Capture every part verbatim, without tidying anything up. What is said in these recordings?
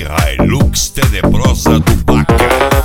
e Hilux Tenebrosa do Baca.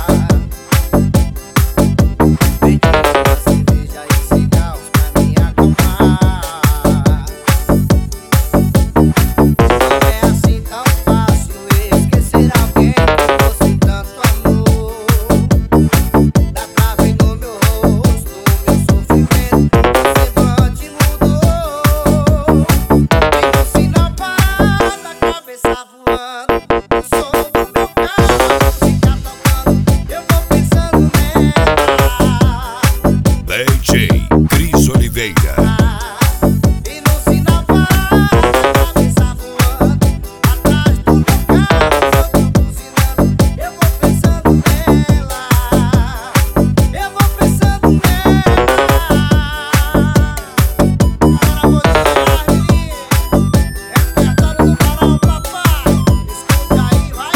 D J Cris Oliveira. E no sinal para, cabeça voando, atrás do meu carro, eu tô buzinando. Eu vou pensando nela, eu vou pensando nela. Agora vou dizer a menina, é repertório do Carol, papai. Escuta aí, vai.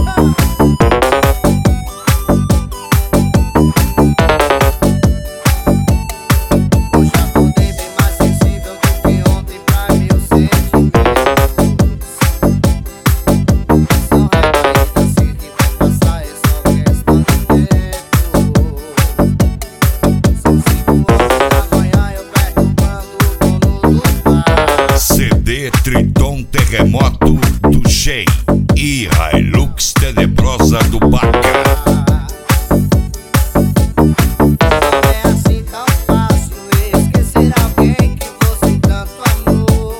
C D Triton Terremoto do Shea e Hilux Tenebrosa do Baca. É assim tão fácil esquecer alguém que você tanto amou.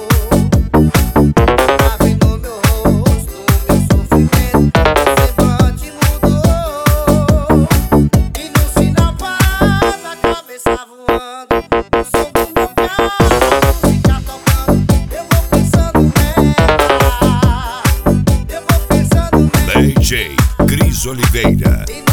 Tá vendo meu rosto, meu sofrimento, semblante mudou. E no sinal passa a cabeça voando, o som do meu carro fica tocando. Eu vou pensando nela, eu vou pensando nela. D J Cris Oliveira.